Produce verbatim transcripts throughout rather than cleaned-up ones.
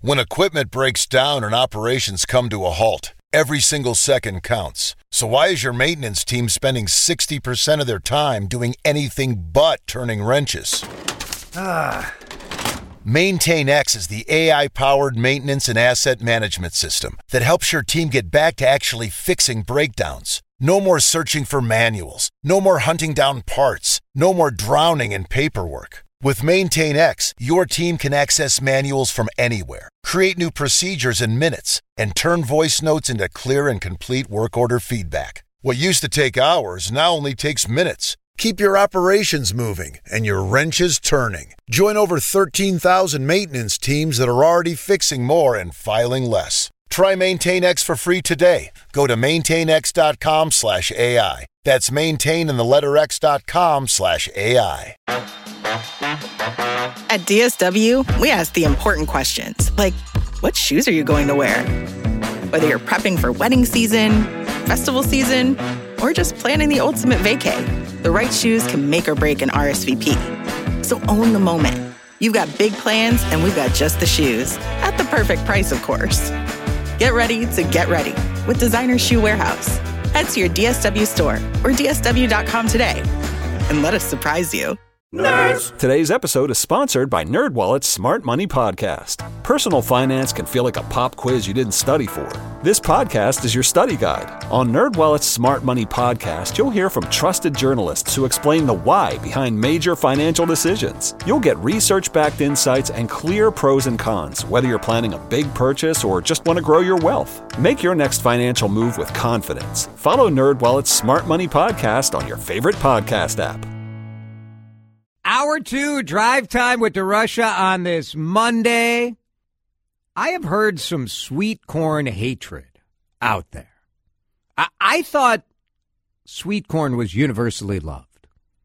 When equipment breaks down and operations come to a halt, every single second counts. So why is your maintenance team spending sixty percent of their time doing anything but turning wrenches? Ah. MaintainX is the A I-powered maintenance and asset management system that helps your team get back to actually fixing breakdowns. No more searching for manuals. No more hunting down parts. No more drowning in paperwork. With MaintainX, your team can access manuals from anywhere, create new procedures in minutes, and turn voice notes into clear and complete work order feedback. What used to take hours now only takes minutes. Keep your operations moving and your wrenches turning. Join over thirteen thousand maintenance teams that are already fixing more and filing less. Try MaintainX for free today. Go to maintainx.com slash AI. That's maintain in the letter X dot com slash AI. At D S W, we ask the important questions, like, what shoes are you going to wear? Whether you're prepping for wedding season, festival season, or just planning the ultimate vacay, the right shoes can make or break an R S V P. So own the moment. You've got big plans, and we've got just the shoes. At the perfect price, of course. Get ready to get ready with Designer Shoe Warehouse. Head to your D S W store or D S W dot com today and let us surprise you. Nerds! Today's episode is sponsored by NerdWallet's Smart Money Podcast. Personal finance can feel like a pop quiz you didn't study for. This podcast is your study guide. On NerdWallet's Smart Money Podcast, you'll hear from trusted journalists who explain the why behind major financial decisions. You'll get research-backed insights and clear pros and cons, whether you're planning a big purchase or just want to grow your wealth. Make your next financial move with confidence. Follow NerdWallet's Smart Money Podcast on your favorite podcast app. Hour two, drive time with DeRusha on this Monday. I have heard some sweet corn hatred out there. I, I thought sweet corn was universally loved.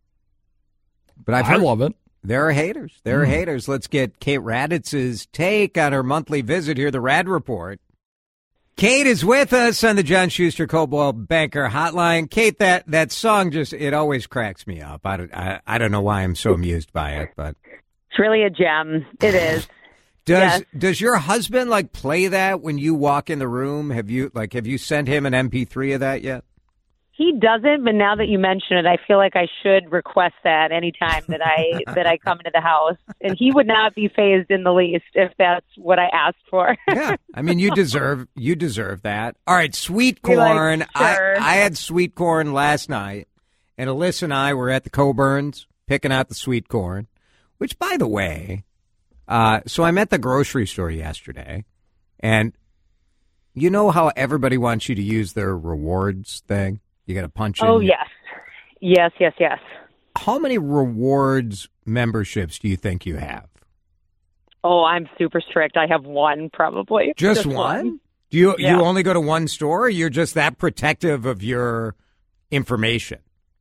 But I've heard, I love it. There are haters. There mm. are haters. Let's get Kate Raditz's take on her monthly visit here, the Rad Report. Kate is with us on the John Schuster Coldwell Banker Hotline. Kate, that, that song just, it always cracks me up. I don't, I, I don't know why I'm so amused by it, but. It's really a gem. It is. Does, yes. does your husband like play that when you walk in the room? Have you, like, have you sent him an M P three of that yet? He doesn't, but now that you mention it, I feel like I should request that anytime that I that I come into the house. And he would not be fazed in the least if that's what I asked for. Yeah, I mean, you deserve you deserve that. All right, sweet corn. Like, sure. I, I had sweet corn last night, and Alyssa and I were at the Coburns picking out the sweet corn, which, by the way, uh, so I'm at the grocery store yesterday, and you know how everybody wants you to use their rewards thing? You got to punch in. Oh, yes. Yes, yes, yes. How many rewards memberships do you think you have? Oh, I'm super strict. I have one, probably. Just, just one? one? Do you yeah. you only go to one store, or you're just that protective of your information?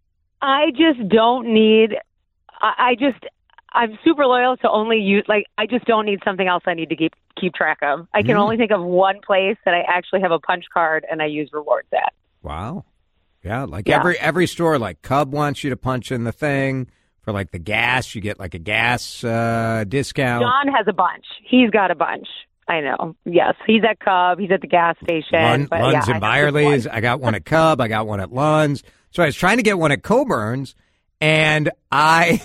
I just don't need, I, I just, I'm super loyal to only use, like, I just don't need something else I need to keep keep track of. I can mm. only think of one place that I actually have a punch card and I use rewards at. Wow. Yeah, like yeah. every every store, like Cub wants you to punch in the thing. For like the gas, you get like a gas uh, discount. John has a bunch. He's got a bunch. I know. Yes, he's at Cub. He's at the gas station. Lund, but Lund's yeah, and Byerly's. I got one at Cub. I got one at Lund's. So I was trying to get one at Coburn's, and I,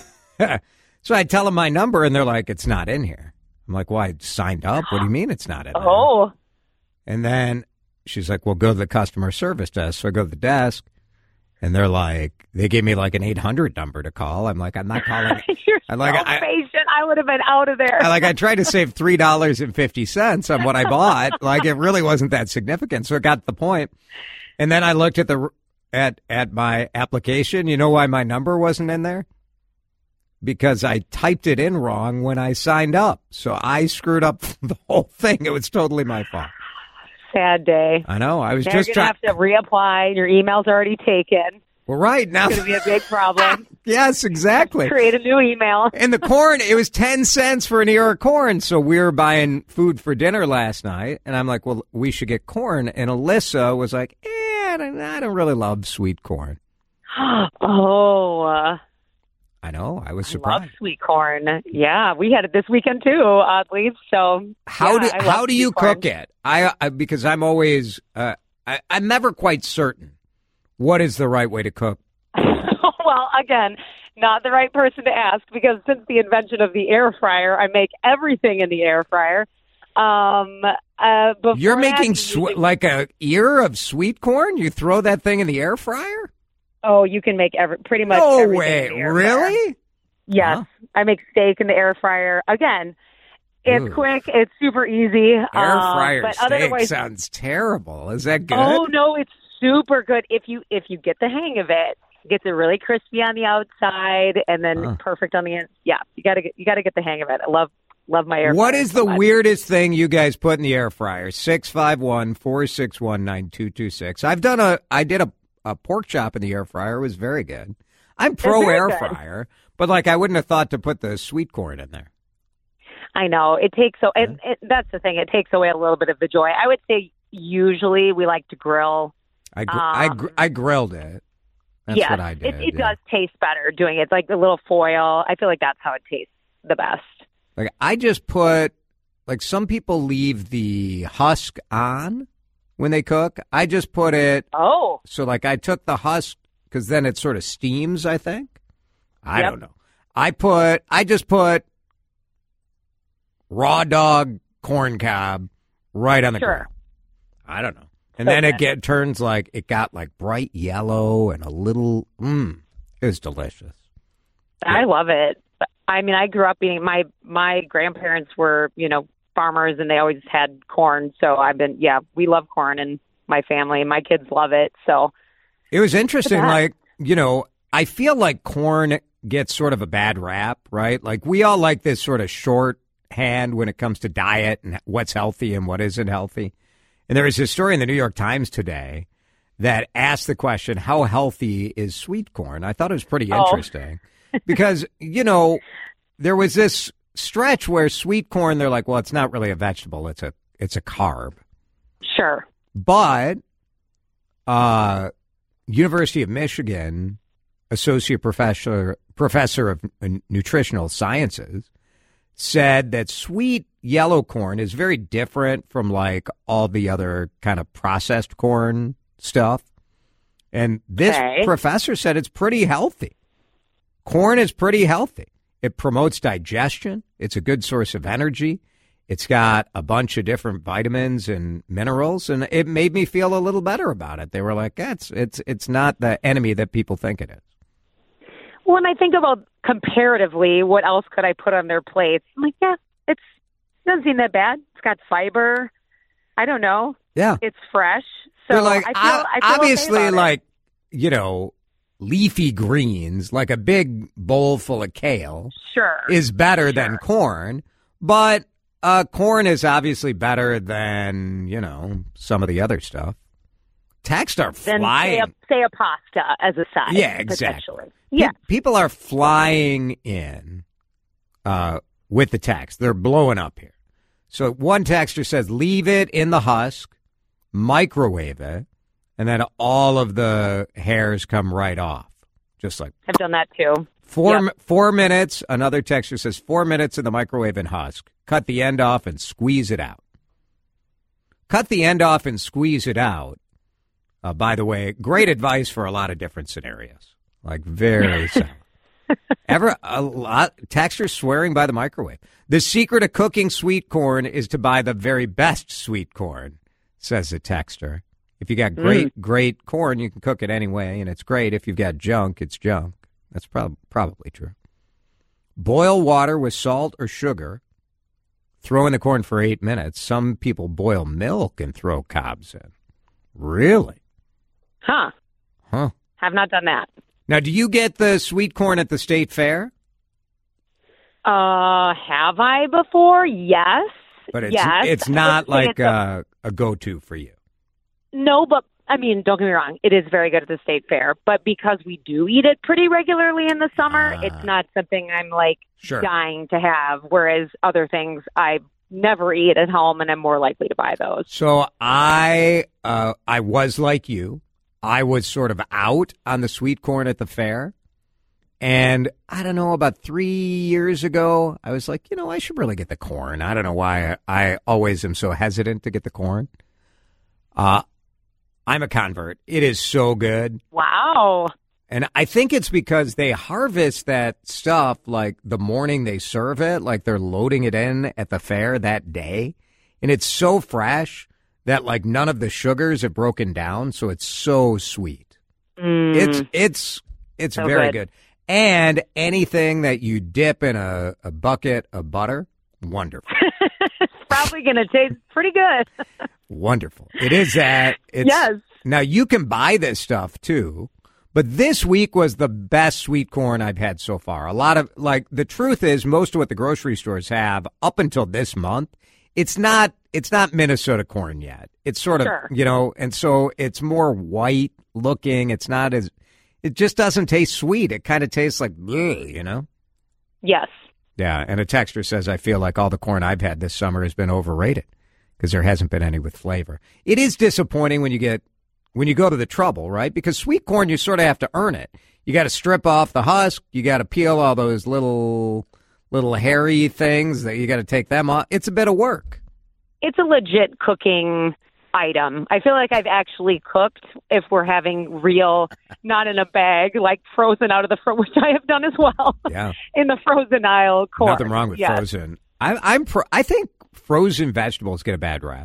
so I tell them my number, and they're like, "It's not in here." I'm like, "Well, I signed up. What do you mean it's not in there?" Oh. And then she's like, "Well, go to the customer service desk." So I go to the desk. And they're like, they gave me like an eight hundred number to call. I'm like, I'm not calling. You're I'm like, so I, patient. I would have been out of there. I like, I tried to save three dollars and fifty cents on what I bought. Like, it really wasn't that significant. So it got to the point. And then I looked at the at at my application. You know why my number wasn't in there? Because I typed it in wrong when I signed up. So I screwed up the whole thing. It was totally my fault. Sad day. I know. I was now just you're trying to have to reapply. Your email's already taken. Well, right now it's going to be a big problem. Yes, exactly. Create a new email. And the corn, it was ten cents for an ear of corn. So we were buying food for dinner last night, and I'm like, well, we should get corn. And Alyssa was like, eh, I don't, I don't really love sweet corn. Oh. Uh, I know. I was I surprised. love sweet corn. Yeah, we had it this weekend too, oddly. So how yeah, do how do you corn. cook it? I, I because I'm always uh, I, I'm never quite certain what is the right way to cook. Well, again, not the right person to ask because since the invention of the air fryer, I make everything in the air fryer. Um, uh, You're making sw- sw- like a ear of sweet corn? You throw that thing in the air fryer? Oh, you can make every pretty much no everything way. in the air Really? fryer. Yes, huh? I make steak in the air fryer. Again, it's Ooh. quick, it's super easy. Air uh, fryer but steak otherwise, sounds terrible. Is that good? Oh no, it's super good if you if you get the hang of it. It gets it really crispy on the outside and then Huh. perfect on the inside. Yeah, you got to get you got to get the hang of it. I love love my air. What fryer is so the much. weirdest thing you guys put in the air fryer? six five one, four six one, nine two two six. I've done a I did a, a pork chop in the air fryer. It was very good. I'm pro very air good. fryer, but like I wouldn't have thought to put the sweet corn in there. I know it takes so it, it, that's the thing. It takes away a little bit of the joy. I would say usually we like to grill. I gr- I, Um, gr- I grilled it. That's yes, what I did. It, it yeah. does taste better doing it. It's like a little foil. I feel like that's how it tastes the best. Like I just put like some people leave the husk on when they cook. I just put it Oh, so like I took the husk because then it sort of steams, I think. I Yep. don't know. I put I just put raw dog corn cob right on the Sure. grill. I don't know. And So then it good. get turns like it got like bright yellow and a little mmm. It was delicious. I love it. I mean, I grew up eating. My my grandparents were, you know, farmers, and they always had corn. So I've been, yeah, we love corn in my family. My kids love it. So It was interesting, best. like, you know, I feel like corn gets sort of a bad rap, right? Like we all like this sort of shorthand when it comes to diet and what's healthy and what isn't healthy. And there was a story in the New York Times today that asked the question, how healthy is sweet corn? I thought it was pretty Oh. interesting because, you know, there was this stretch where sweet corn, they're like, well, it's not really a vegetable. It's a, it's a carb. sure. But uh, University of Michigan associate professor professor of n- nutritional sciences said that sweet yellow corn is very different from like all the other kind of processed corn stuff. And this Okay. professor said it's pretty healthy. Corn is pretty healthy. It promotes digestion. It's a good source of energy. It's got a bunch of different vitamins and minerals, and it made me feel a little better about it. They were like, yeah, it's it's it's not the enemy that people think it is. When I think about comparatively, what else could I put on their plates? I'm like, yeah, it's it doesn't seem that bad. It's got fiber. I don't know. Yeah. It's fresh. So They're like, I feel, o- I feel obviously, okay about it. like, you know, leafy greens, like a big bowl full of kale, Sure. is better than corn, but uh, corn is obviously better than, you know, some of the other stuff. Texts are Then say flying. a, say a pasta as a side. Yeah, exactly. Potentially. Yeah. Pe- people are flying in uh, with the text. They're blowing up here. So one texter says, leave it in the husk, microwave it, and then all of the hairs come right off. Just like I've done that too. four, Yep. mi- four minutes. Another texter says, four minutes in the microwave and husk. Cut the end off and squeeze it out. Cut the end off and squeeze it out. Uh, by the way, great advice for a lot of different scenarios. Like very simple. Ever a lot texters swearing by the microwave. The secret of cooking sweet corn is to buy the very best sweet corn, says the texter. If you got great, Mm. great corn, you can cook it anyway, and it's great. If you've got junk, it's junk. That's prob- probably true. Boil water with salt or sugar. Throw in the corn for eight minutes. Some people boil milk and throw cobs in. Really? Huh. Huh. Have not done that. Now, do you get the sweet corn at the state fair? Uh, have I before? Yes. But it's yes. it's I not would say like it's a- a, a go-to for you. No, but I mean, don't get me wrong. It is very good at the state fair, but because we do eat it pretty regularly in the summer, Ah. it's not something I'm like Sure. dying to have. Whereas other things I never eat at home, and I'm more likely to buy those. So I uh, I was like you. I was sort of out on the sweet corn at the fair, And I don't know, about three years ago, I was like, you know, I should really get the corn. I don't know why I, I always am so hesitant to get the corn. Uh, I'm a convert. It is so good. Wow. And I think it's because they harvest that stuff like the morning they serve it, like they're loading it in at the fair that day. And it's so fresh that like none of the sugars have broken down. So it's so sweet. Mm. It's, it's, it's so very good. good. And anything that you dip in a, a bucket of butter, wonderful. It's probably going to taste pretty good. Wonderful. It is that. It's, Yes. Now, you can buy this stuff, too. But this week was the best sweet corn I've had so far. A lot of, like, the truth is, most of what the grocery stores have up until this month, it's not, it's not Minnesota corn yet. It's sort of, Sure. you know, and so it's more white looking. It's not as, it just doesn't taste sweet. It kind of tastes like, bleh, you know? Yes. Yeah. And a texter says, I feel like all the corn I've had this summer has been overrated because there hasn't been any with flavor. It is disappointing when you get, when you go to the trouble, right? Because sweet corn, you sort of have to earn it. You got to strip off the husk. You got to peel all those little, little hairy things that you got to take them off. It's a bit of work. It's a legit cooking item. I feel like I've actually cooked if we're having real, not in a bag, like frozen out of the fro, which I have done as well. Yeah. In the frozen aisle corn. Nothing wrong with yes. frozen. I, I'm. Pro, I think frozen vegetables get a bad rap.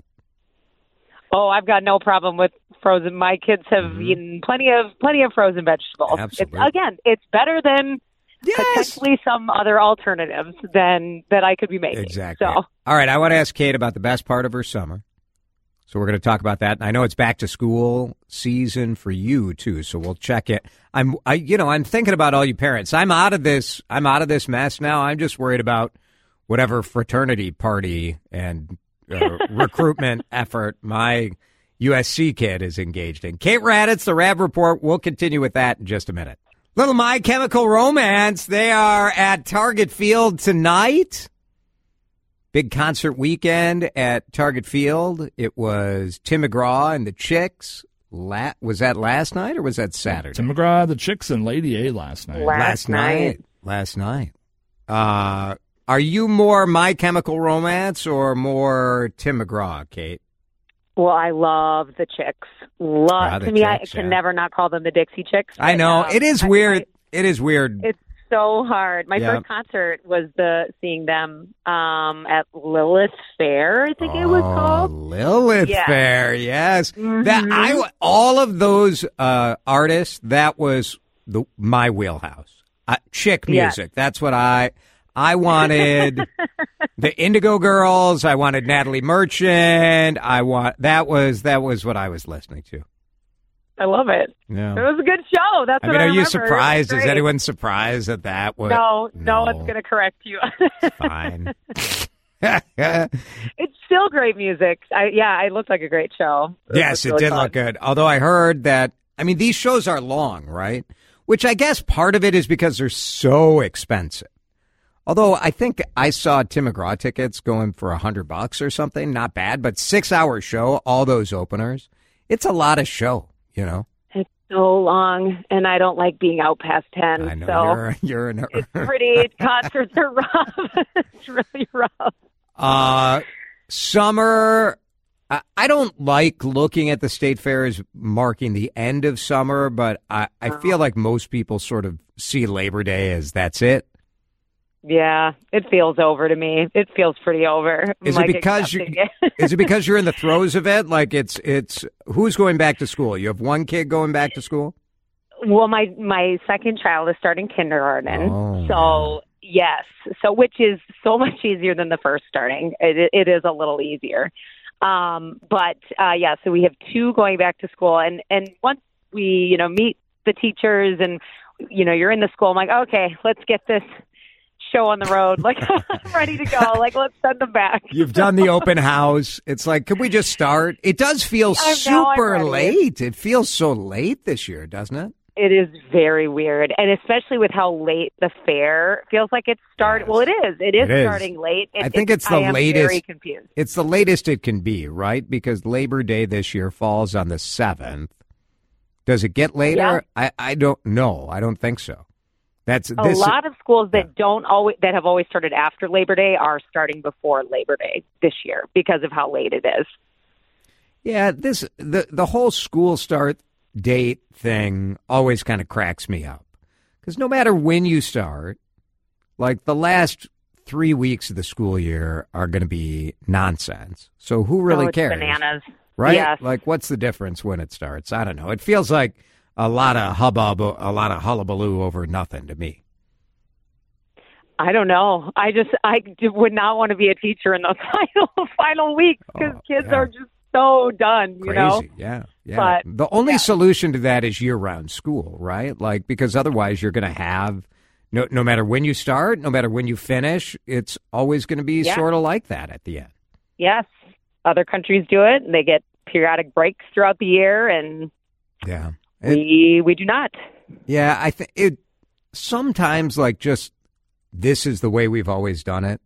Oh, I've got no problem with frozen. My kids have mm-hmm. eaten plenty of plenty of frozen vegetables. Absolutely. It's, again, it's better than yes. potentially some other alternatives than that I could be making. Exactly. So. All right, I want to ask Kate about the best part of her summer. So we're going to talk about that. And I know it's back to school season for you too. So we'll check it. I'm, I, you know, I'm thinking about all you parents. I'm out of this. I'm out of this mess now. I'm just worried about whatever fraternity party and uh, recruitment effort my U S C kid is engaged in. Kate Raddatz, the Rab Report. We'll continue with that in just a minute. Little My Chemical Romance. They are at Target Field tonight. Big concert weekend at Target Field. It was Tim McGraw and the Chicks. La- was that last night or was that Saturday? Tim McGraw, the Chicks, and Lady A last night. Last, last night. night. Last night. Uh, are you more My Chemical Romance or more Tim McGraw, Kate? Well, I love the Chicks. Love Ah, the to me, Chicks, I can yeah. never not call them the Dixie Chicks. I but, know. um, it is I- weird. I- it is weird. It's so hard. My Yeah. first concert was the seeing them um, at Lilith Fair, I think it was Oh, called. Lilith Yeah. Fair, yes. Mhm. That I all of those uh, artists. That was the my wheelhouse. Uh, chick Yes. music. That's what I I wanted. The Indigo Girls. I wanted Natalie Merchant. I want that was that was what I was listening to. I love it. Yeah. It was a good show. That's I what mean, I are you remember. It was surprised? Is great. anyone surprised that that was No, no, No. one's going to correct you. fine? It's still great music. I, yeah, it looked like a great show. Yes, was it really did fun. look good. Although I heard that, I mean, these shows are long, right? Which I guess part of it is because they're so expensive. Although I think I saw Tim McGraw tickets going for a hundred bucks or something. Not bad, but six hour show, all those openers. It's a lot of show, you know. It's so long, and I don't like being out past ten. I know so you're, you're an, it's pretty. Concerts are rough. It's really rough. Uh, summer, I, I don't like looking at the state fair as marking the end of summer, but I, I feel like most people sort of see Labor Day as that's it. Yeah, it feels over to me. It feels pretty over. I'm, Is it like, because you, accepting it. is it because you're in the throes of it? Like it's, it's, who's going back to school? You have one kid going back to school? Well, my my second child is starting kindergarten, Oh, so yes, so which is so much easier than the first starting. It, it is a little easier, um, but uh, yeah. So we have two going back to school, and and once we you know meet the teachers, and you know you're in the school, I'm like, okay, let's get this show on the road. Like I'm ready to go. Like let's send them back. You've done the open house. It's like, could we just start? It does feel I'm- now I'm super ready. late. It feels so late this year, doesn't it? It is very weird, and especially with how late the fair feels like it's started. Yes. Well, it is. It is It is. starting late. It, I think it's the I am latest- Very confused. It's the latest it can be, right? Because Labor Day this year falls on the seventh. Does it get later? Yeah. I, I don't know. I don't think so. That's A this, lot of schools that yeah. don't always that have always started after Labor Day are starting before Labor Day this year because of how late it is. Yeah, this the the whole school start date thing always kind of cracks me up. Because no matter when you start, like the last three weeks of the school year are going to be nonsense. So who really oh, it's cares? Bananas. Right? Yes. Like, what's the difference when it starts? I don't know. It feels like a lot of hubbub, a lot of hullabaloo over nothing to me. I don't know. I just I would not want to be a teacher in those final final weeks because Oh, kids yeah. are just so done. Crazy. You know. Yeah. Yeah. But, the only yeah. solution to that is year-round school, right? Like, because otherwise you're going to have, no, no matter when you start, no matter when you finish, it's always going to be Yeah. sort of like that at the end. Yes, other countries do it. They get periodic breaks throughout the year, and Yeah. we we do not. Yeah, I think it sometimes like just this is the way we've always done it.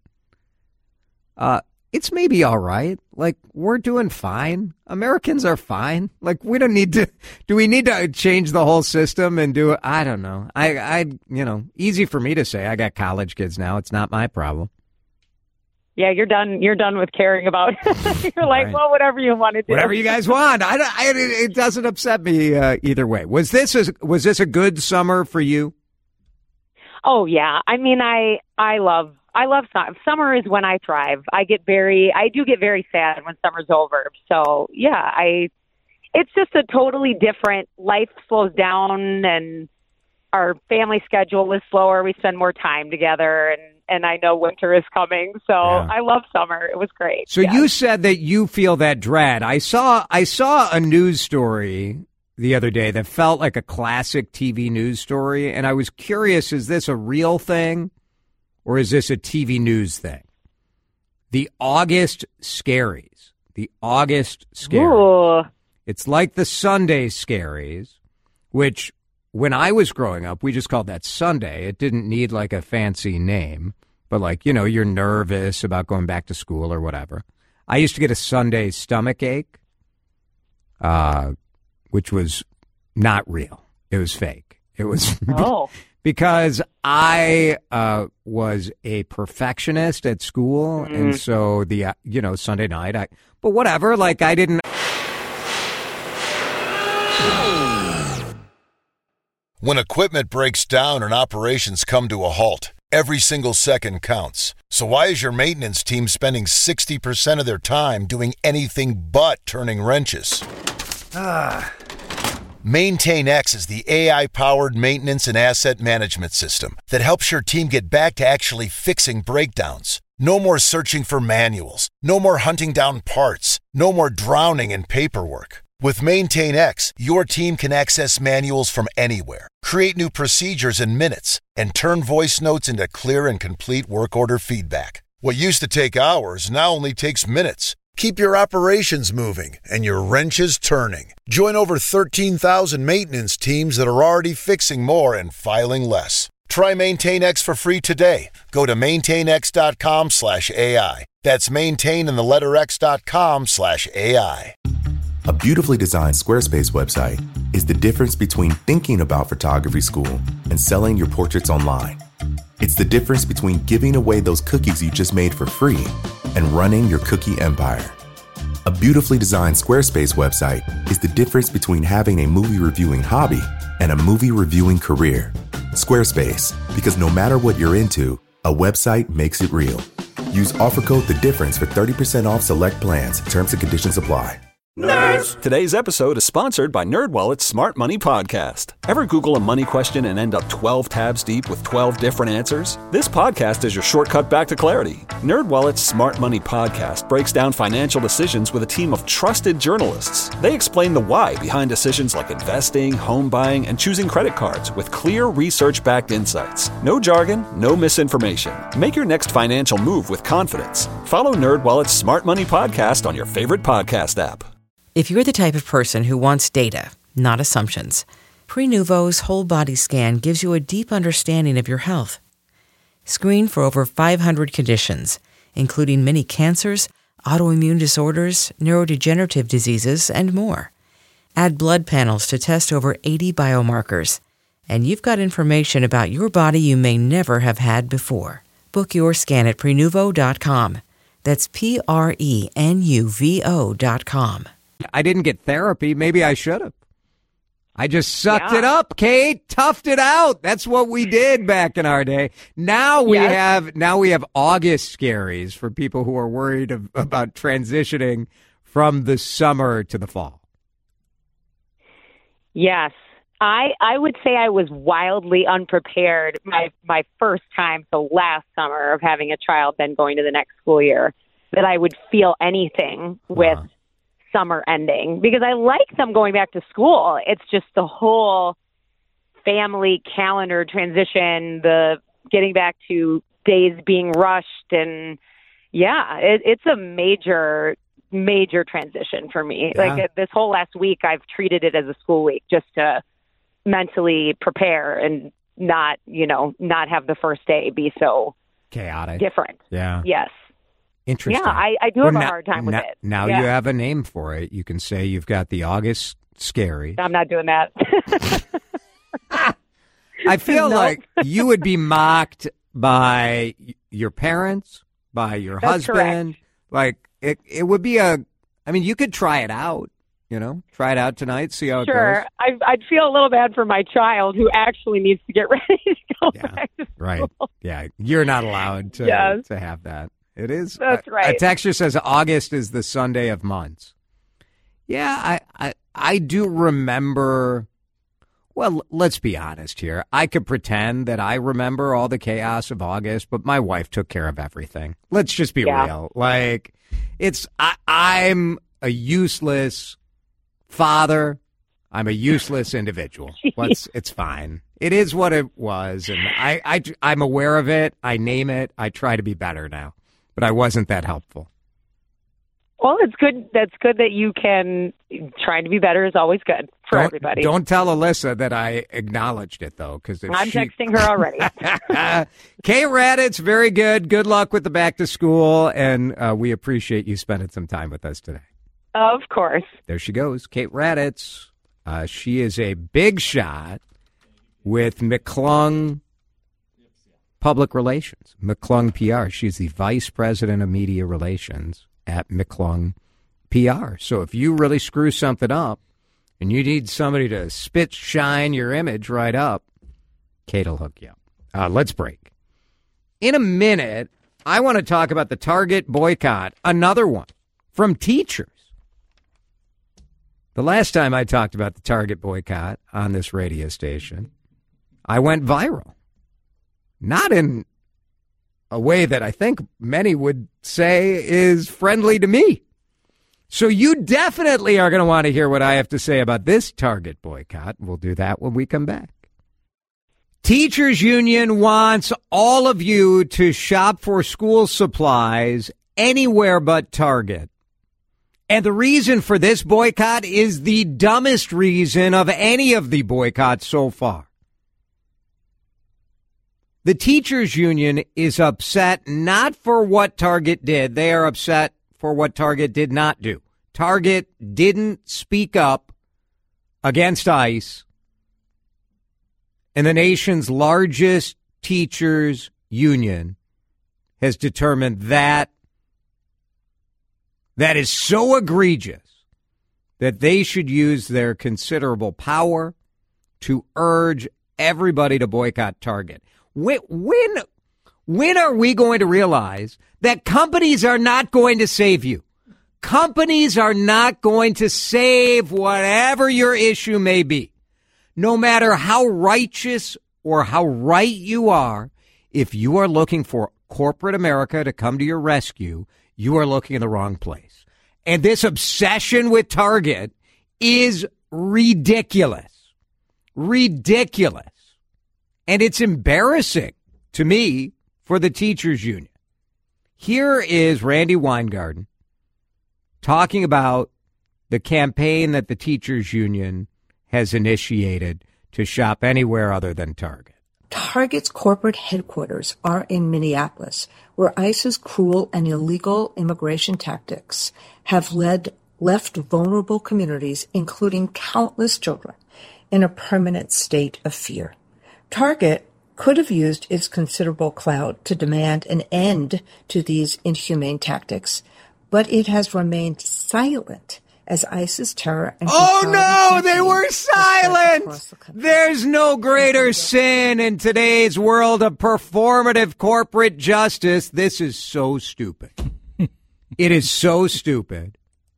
Uh, it's maybe all right. Like we're doing fine. Americans are fine. Like we don't need to. Do we need to change the whole system and do it? I don't know. I, I, you know, easy for me to say. I got college kids now. It's not my problem. Yeah, you're done. You're done with caring about. You're like, Right. well, whatever you want to do. Whatever you guys want. I, don't- I it doesn't upset me uh, either way. Was this a, was this a good summer for you? Oh yeah, I mean, I I love I love summer. Summer is when I thrive. I get very I do get very sad when summer's over. So yeah, I it's just a totally different life. Slows down, and our family schedule is slower. We spend more time together, and and I know winter is coming. So Yeah. I love summer. It was great. So Yes. you said that you feel that dread. I saw I saw a news story the other day that felt like a classic T V news story, and I was curious, is this a real thing or is this a T V news thing? The August Scaries. The August Scaries. Ooh. It's like the Sunday Scaries, which when I was growing up, we just called that Sunday. It didn't need like a fancy name, but like, you know, you're nervous about going back to school or whatever. I used to get a Sunday stomach ache, uh, which was not real. It was fake. It was Oh. because I uh, was a perfectionist at school, Mm. and so the uh, you know Sunday night, I but whatever. Like I didn't. When equipment breaks down and operations come to a halt, every single second counts. So why is your maintenance team spending sixty percent of their time doing anything but turning wrenches? MaintainX is the A I-powered maintenance and asset management system that helps your team get back to actually fixing breakdowns. No more searching for manuals. No more hunting down parts. No more drowning in paperwork. With MaintainX, your team can access manuals from anywhere, create new procedures in minutes, and turn voice notes into clear and complete work order feedback. What used to take hours now only takes minutes. Keep your operations moving and your wrenches turning. Join over thirteen thousand maintenance teams that are already fixing more and filing less. Try MaintainX for free today. Go to maintainx.com slash AI. That's maintain in the letter X dot com slash AI. A beautifully designed Squarespace website is the difference between thinking about photography school and selling your portraits online. It's the difference between giving away those cookies you just made for free and running your cookie empire. A beautifully designed Squarespace website is the difference between having a movie reviewing hobby and a movie reviewing career. Squarespace, because no matter what you're into, a website makes it real. Use offer code The Difference for thirty percent off select plans. Terms and conditions apply. Nerds! Today's episode is sponsored by NerdWallet's Smart Money Podcast. Ever Google a money question and end up twelve tabs deep with twelve different answers? This podcast is your shortcut back to clarity. NerdWallet's Smart Money Podcast breaks down financial decisions with a team of trusted journalists. They explain the why behind decisions like investing, home buying, and choosing credit cards with clear research-backed insights. No jargon, no misinformation. Make your next financial move with confidence. Follow NerdWallet's Smart Money Podcast on your favorite podcast app. If you're the type of person who wants data, not assumptions, Prenuvo's whole body scan gives you a deep understanding of your health. Screen for over five hundred conditions, including many cancers, autoimmune disorders, neurodegenerative diseases, and more. Add blood panels to test over eighty biomarkers. And you've got information about your body you may never have had before. Book your scan at prenuvo dot com. That's P R E N U V O dot com. I didn't get therapy. Maybe I should have. I just sucked yeah. it up, Kate. Toughed it out. That's what we did back in our day. Now we yes. have now we have August scaries for people who are worried of, about transitioning from the summer to the fall. Yes. I I would say I was wildly unprepared my my first time, so last summer, of having a child, then going to the next school year, that I would feel anything with Wow. summer ending, because I like them going back to school. It's just the whole family calendar transition, the getting back to days being rushed, and yeah, it, it's a major major transition for me. Yeah. Like this whole last week, I've treated it as a school week just to mentally prepare and not, you know, not have the first day be so Chaotic. different. Yeah. Yes. Interesting. Yeah, I, I do Well, have a now- hard time with now, it. Now Yeah. you have a name for it. You can say you've got the August scary. I'm not doing that. I feel No. like you would be mocked by y- your parents, by your That's husband. Like it, it would be a. I mean, you could try it out. You know, try it out tonight. See how it Sure. goes. I, I'd feel a little bad for my child who actually needs to get ready to go Yeah, back to school. Right. Yeah. You're not allowed to Yes. to have that. It is. That's a, right. A texture says August is the Sunday of months. Yeah, I, I I do remember. Well, let's be honest here. I could pretend that I remember all the chaos of August, but my wife took care of everything. Let's just be Yeah. real. Like, it's I, I'm a useless father. I'm a useless individual. What's it's fine. It is what it was, and I, I I'm aware of it. I name it. I try to be better now, but I wasn't that helpful. Well, it's good. That's good that you can. Trying to be better is always good for don't, everybody. Don't tell Alyssa that I acknowledged it, though, because I'm she... texting her already. Kate Raditz, very good. Good luck with the back to school, and uh, we appreciate you spending some time with us today. Of course. There she goes, Kate Raditz. Uh, she is a big shot with McClung Public Relations, McClung P R. She's the vice president of media relations at McClung P R. So if you really screw something up and you need somebody to spit shine your image right up, Kate will hook you up. Uh, let's break. In a minute, I want to talk about the Target boycott, another one from teachers. The last time I talked about the Target boycott on this radio station, I went viral. Not in a way that I think many would say is friendly to me. So you definitely are going to want to hear what I have to say about this Target boycott. We'll do that when we come back. Teachers Union wants all of you to shop for school supplies anywhere but Target. And the reason for this boycott is the dumbest reason of any of the boycotts so far. The teachers union is upset not for what Target did. They are upset for what Target did not do. Target didn't speak up against ICE, and the nation's largest teachers union has determined that that is so egregious that they should use their considerable power to urge everybody to boycott Target. When, when, when are we going to realize that companies are not going to save you? Companies are not going to save whatever your issue may be. No matter how righteous or how right you are, if you are looking for corporate America to come to your rescue, you are looking in the wrong place. And this obsession with Target is ridiculous. Ridiculous. And it's embarrassing to me for the teachers union. Here is Randy Weingarten talking about the campaign that the teachers union has initiated to shop anywhere other than Target. Target's corporate headquarters are in Minneapolis, where ICE's cruel and illegal immigration tactics have led left vulnerable communities, including countless children, in a permanent state of fear. Target could have used its considerable clout to demand an end to these inhumane tactics, but it has remained silent as ISIS terror and Oh no, they were silent! There's no greater sin in today's world of performative corporate justice. This is so stupid. It is so stupid.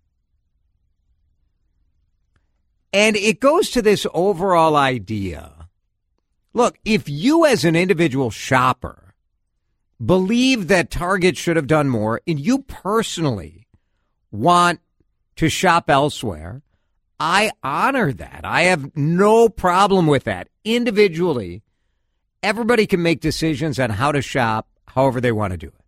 And it goes to this overall idea. Look, if you as an individual shopper believe that Target should have done more and you personally want to shop elsewhere, I honor that. I have no problem with that. Individually, everybody can make decisions on how to shop however they want to do it.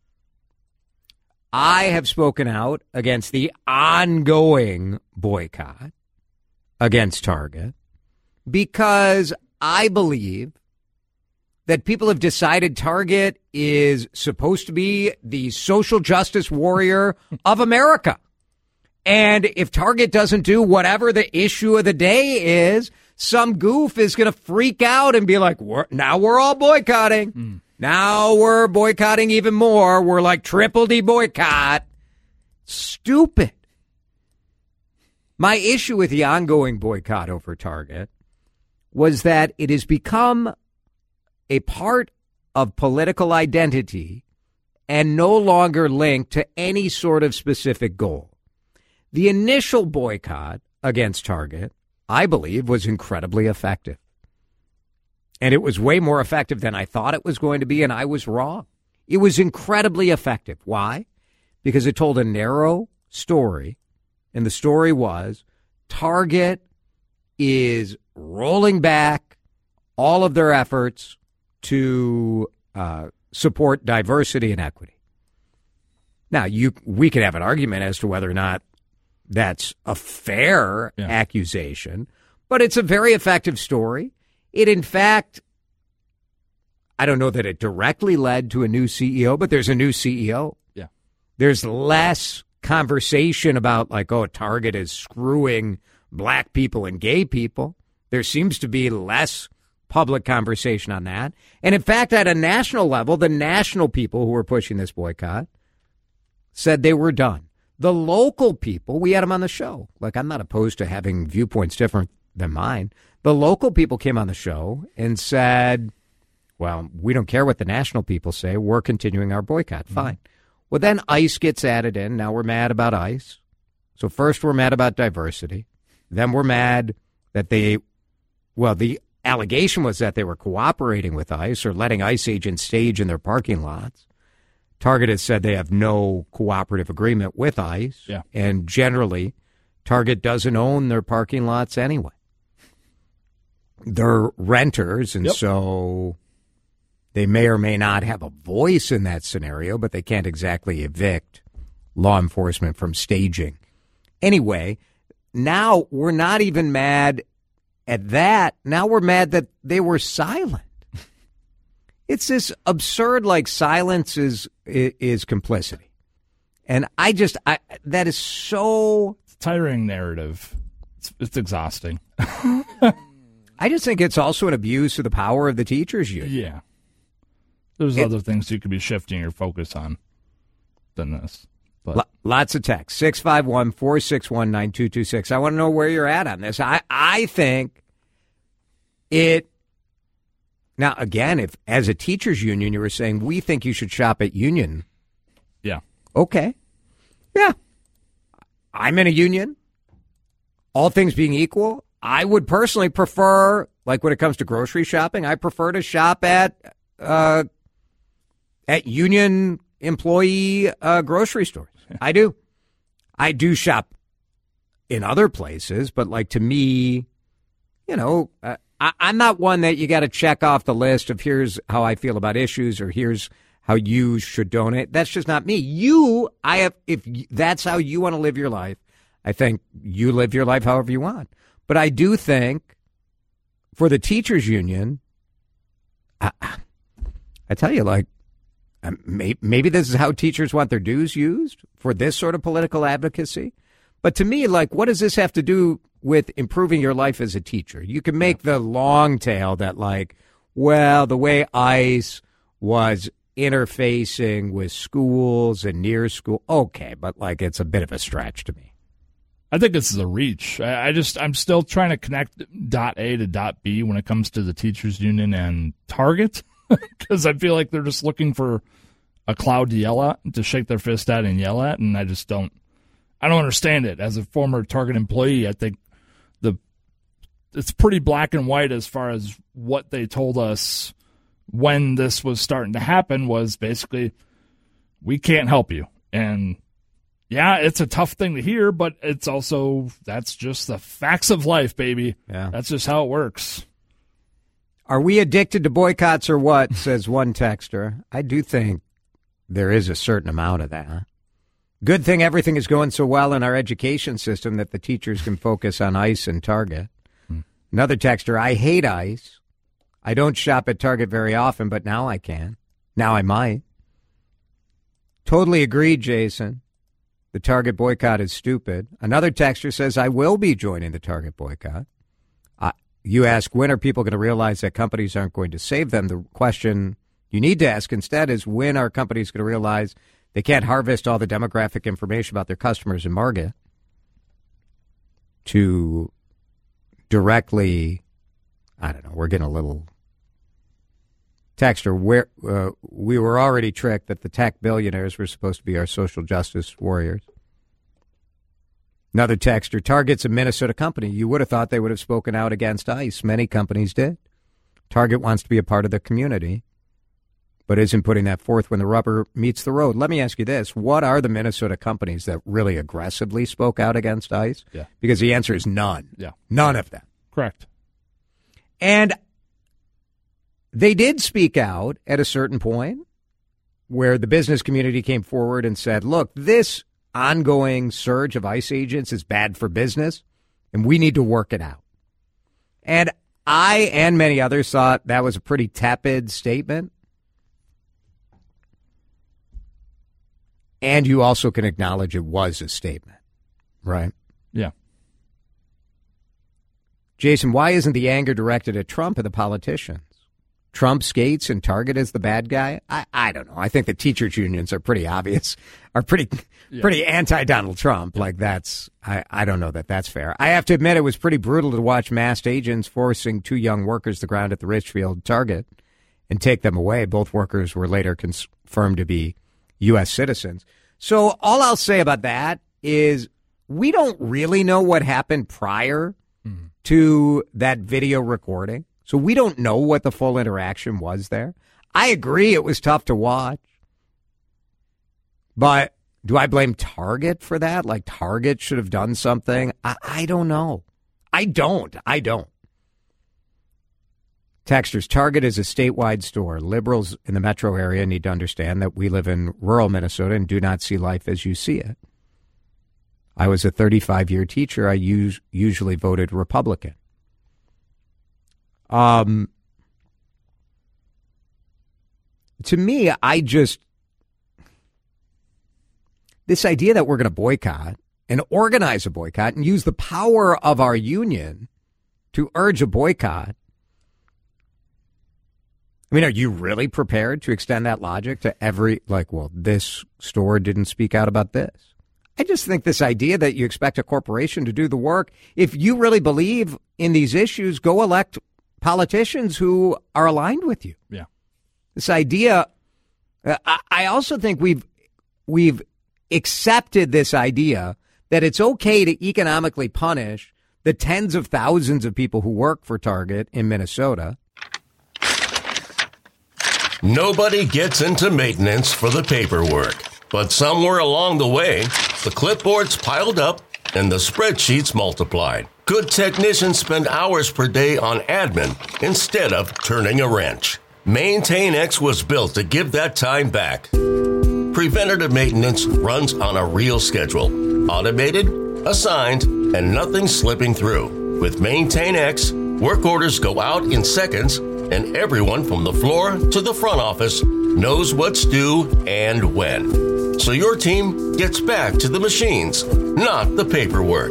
I have spoken out against the ongoing boycott against Target because I believe that people have decided Target is supposed to be the social justice warrior of America. And if Target doesn't do whatever the issue of the day is, some goof is going to freak out and be like, we're, now we're all boycotting. Mm. Now we're boycotting even more. We're like triple D boycott. Stupid. My issue with the ongoing boycott over Target was that it has become a part of political identity and no longer linked to any sort of specific goal. The initial boycott against Target, I believe, was incredibly effective. And it was way more effective than I thought it was going to be, and I was wrong. It was incredibly effective. Why? Because it told a narrow story, and the story was Target is rolling back all of their efforts to uh, support diversity and equity. Now, you we could have an argument as to whether or not that's a fair yeah. accusation, but it's a very effective story. It, in fact, I don't know that it directly led to a new C E O, but there's a new C E O. Yeah. There's less conversation about like, oh, Target is screwing black people and gay people. There seems to be less public conversation on that. And in fact, at a national level, the national people who were pushing this boycott said they were done. The local people, we had them on the show. Like, I'm not opposed to having viewpoints different than mine. The local people came on the show and said, well, we don't care what the national people say. We're continuing our boycott. Fine. Mm-hmm. Well, then ICE gets added in. Now we're mad about ICE. So first we're mad about diversity. Then we're mad that they, well, the allegation was that they were cooperating with ICE or letting ICE agents stage in their parking lots. Target has said they have no cooperative agreement with ICE. Yeah. And generally, Target doesn't own their parking lots anyway. They're renters, and yep. so they may or may not have a voice in that scenario, but they can't exactly evict law enforcement from staging. Anyway, now we're not even mad at that. Now we're mad that they were silent. It's this absurd, like, silence is is complicity. And I just, I that is so... It's a tiring narrative. It's, it's exhausting. I just think it's also an abuse of the power of the teachers union. Yeah. There's it, other things you could be shifting your focus on than this. But. L- lots of text. six five one, four six one, nine two two six. I want to know where you're at on this. I, I think it... Now, again, if as a teachers union you were saying, we think you should shop at Union. Yeah. Okay. Yeah. I'm in a union. All things being equal, I would personally prefer, like when it comes to grocery shopping, I prefer to shop at uh, at union employee uh, grocery stores. I do. I do shop in other places, but like to me, you know, uh, I, I'm not one that you got to check off the list of here's how I feel about issues or here's how you should donate. That's just not me. You, I have, if that's how you want to live your life, I think you live your life however you want. But I do think for the teachers union, I, I tell you, like, maybe this is how teachers want their dues used for this sort of political advocacy. But to me, like, what does this have to do with improving your life as a teacher? You can make the long tail that, like, well, the way ICE was interfacing with schools and near school. Okay, but like it's a bit of a stretch to me. I think this is a reach. I, I just, I'm still trying to connect dot A to dot B when it comes to the teachers union and Target, because I feel like they're just looking for a cloud to yell at, to shake their fist at and yell at, and I just don't, I don't understand it. As a former Target employee, I think the it's pretty black and white as far as what they told us when this was starting to happen was basically, we can't help you. And yeah, it's a tough thing to hear, but it's also, that's just the facts of life, baby. Yeah. That's just how it works. Are we addicted to boycotts or what, says one texter. I do think there is a certain amount of that. Good thing everything is going so well in our education system that the teachers can focus on ICE and Target. Hmm. Another texter, I hate ICE. I don't shop at Target very often, but now I can. Now I might. Totally agreed, Jason. The Target boycott is stupid. Another texter says, I will be joining the Target boycott. Uh, you ask, when are people going to realize that companies aren't going to save them? The question you need to ask instead is, when are companies going to realize they can't harvest all the demographic information about their customers and market to directly, I don't know, we're getting a little texter, where uh, we were already tricked that the tech billionaires were supposed to be our social justice warriors. Another texter, Target's a Minnesota company. You would have thought they would have spoken out against ICE. Many companies did. Target wants to be a part of the community, but isn't putting that forth when the rubber meets the road. Let me ask you this. What are the Minnesota companies that really aggressively spoke out against ICE? Yeah. Because the answer is none. Yeah. None of them. Correct. And they did speak out at a certain point where the business community came forward and said, look, this ongoing surge of ICE agents is bad for business, and we need to work it out. And I and many others thought that was a pretty tepid statement. And you also can acknowledge it was a statement, right? Yeah. Jason, why isn't the anger directed at Trump and the politicians? Trump skates and Target is the bad guy? I, I don't know. I think the teachers unions are pretty obvious, are pretty yeah. pretty anti-Donald Trump. Like that's, I, I don't know that that's fair. I have to admit it was pretty brutal to watch masked agents forcing two young workers to ground at the Richfield Target and take them away. Both workers were later confirmed to be U S citizens. So all I'll say about that is we don't really know what happened prior mm-hmm. to that video recording. So we don't know what the full interaction was there. I agree it was tough to watch. But do I blame Target for that? Like Target should have done something? I, I don't know. I don't. I don't. Texters, Target is a statewide store. Liberals in the metro area need to understand that we live in rural Minnesota and do not see life as you see it. I was a thirty-five-year teacher. I us- usually voted Republican. Um, to me, I just, this idea that we're going to boycott and organize a boycott and use the power of our union to urge a boycott. I mean, are you really prepared to extend that logic to every, like, well, this store didn't speak out about this? I just think this idea that you expect a corporation to do the work, if you really believe in these issues, go elect politicians who are aligned with you. Yeah. This idea, uh, I, I also think we've we've accepted this idea that it's okay to economically punish the tens of thousands of people who work for Target in Minnesota. Nobody gets into maintenance for the paperwork, but somewhere along the way, the clipboards piled up and the spreadsheets multiplied. Good technicians spend hours per day on admin instead of turning a wrench. MaintainX was built to give that time back. Preventative maintenance runs on a real schedule. Automated, assigned, and nothing slipping through. With MaintainX, work orders go out in seconds, and everyone from the floor to the front office knows what's due and when. So your team gets back to the machines, not the paperwork.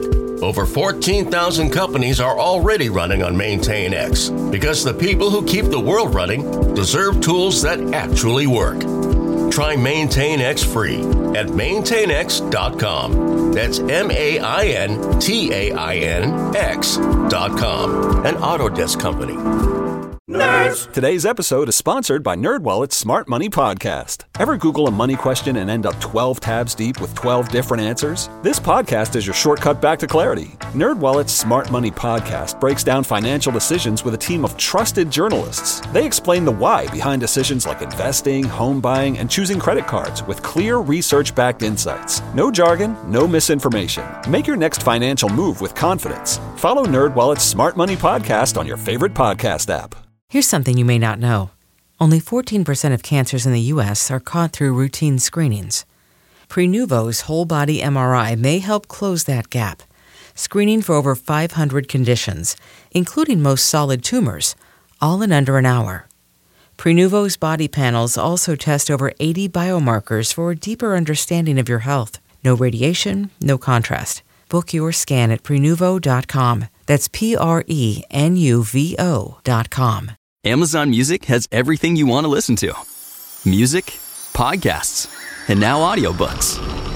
Over fourteen thousand companies are already running on MaintainX because the people who keep the world running deserve tools that actually work. Try MaintainX free at maintain x dot com. That's M A I N T A I N X dot com. An Autodesk company. Nerds! Today's episode is sponsored by NerdWallet's Smart Money Podcast. Ever Google a money question and end up twelve tabs deep with twelve different answers? This podcast is your shortcut back to clarity. NerdWallet's Smart Money Podcast breaks down financial decisions with a team of trusted journalists. They explain the why behind decisions like investing, home buying, and choosing credit cards with clear research-backed insights. No jargon, no misinformation. Make your next financial move with confidence. Follow NerdWallet's Smart Money Podcast on your favorite podcast app. Here's something you may not know. Only fourteen percent of cancers in the U S are caught through routine screenings. Prenuvo's whole-body M R I may help close that gap, screening for over five hundred conditions, including most solid tumors, all in under an hour. Prenuvo's body panels also test over eighty biomarkers for a deeper understanding of your health. No radiation, no contrast. Book your scan at prenuvo dot com. That's P R E N U V O dot com. Amazon Music has everything you want to listen to. Music, podcasts, and now audiobooks.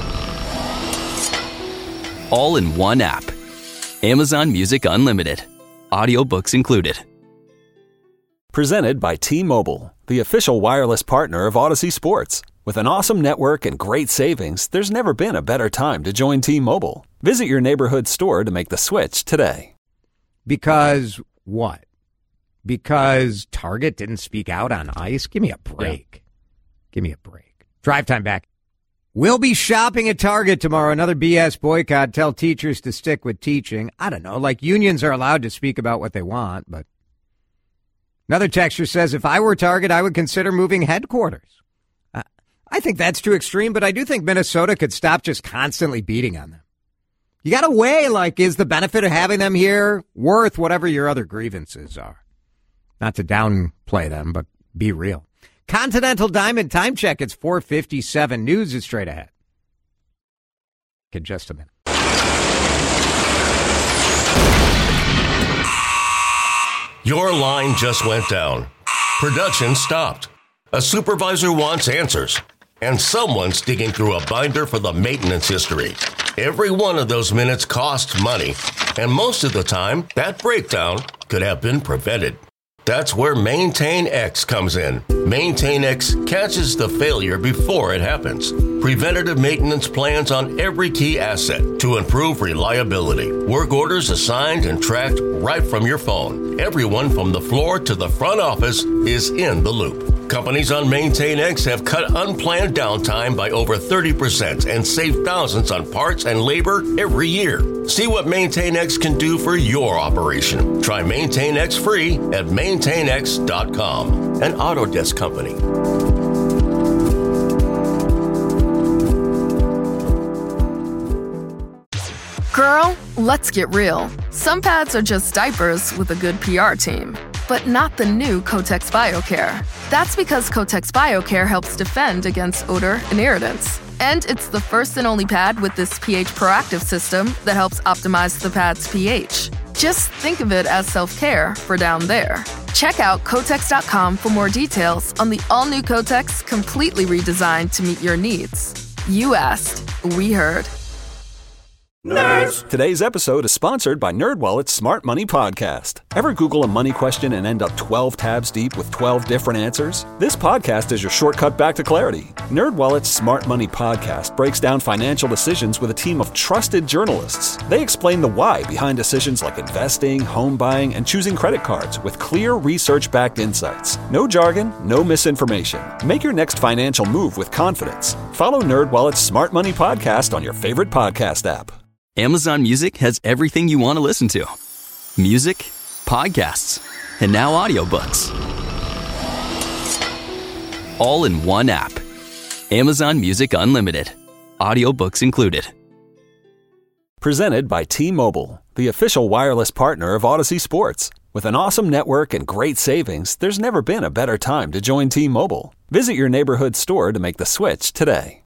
All in one app. Amazon Music Unlimited. Audiobooks included. Presented by T-Mobile, the official wireless partner of Odyssey Sports. With an awesome network and great savings, there's never been a better time to join T-Mobile. Visit your neighborhood store to make the switch today. Because what? Because Target didn't speak out on ICE? Give me a break. Yeah. Give me a break. Drive time back. We'll be shopping at Target tomorrow. Another B S boycott. Tell teachers to stick with teaching. I don't know. Like, unions are allowed to speak about what they want, but another texter says, if I were Target, I would consider moving headquarters. Uh, I think that's too extreme, but I do think Minnesota could stop just constantly beating on them. You got to weigh, like, is the benefit of having them here worth whatever your other grievances are? Not to downplay them, but be real. Continental Diamond time check. It's four fifty-seven. News is straight ahead. In just a minute. Your line just went down. Production stopped. A supervisor wants answers. And someone's digging through a binder for the maintenance history. Every one of those minutes costs money. And most of the time, that breakdown could have been prevented. That's where MaintainX comes in. MaintainX catches the failure before it happens. Preventative maintenance plans on every key asset to improve reliability. Work orders assigned and tracked right from your phone. Everyone from the floor to the front office is in the loop. Companies on MaintainX have cut unplanned downtime by over thirty percent and saved thousands on parts and labor every year. See what MaintainX can do for your operation. Try MaintainX free at maintain x dot com. An Autodesk company. Girl, let's get real. Some pads are just diapers with a good P R team. But not the new Kotex BioCare. That's because Kotex BioCare helps defend against odor and irritants. And it's the first and only pad with this pH proactive system that helps optimize the pad's pH. Just think of it as self-care for down there. Check out Kotex dot com for more details on the all-new Kotex, completely redesigned to meet your needs. You asked, we heard. Nerds! Today's episode is sponsored by NerdWallet's Smart Money Podcast. Ever Google a money question and end up twelve tabs deep with twelve different answers? This podcast is your shortcut back to clarity. NerdWallet's Smart Money Podcast breaks down financial decisions with a team of trusted journalists. They explain the why behind decisions like investing, home buying, and choosing credit cards with clear research-backed insights. No jargon, no misinformation. Make your next financial move with confidence. Follow NerdWallet's Smart Money Podcast on your favorite podcast app. Amazon Music has everything you want to listen to. Music, podcasts, and now audiobooks. All in one app. Amazon Music Unlimited. Audiobooks included. Presented by T-Mobile, the official wireless partner of Odyssey Sports. With an awesome network and great savings, there's never been a better time to join T-Mobile. Visit your neighborhood store to make the switch today.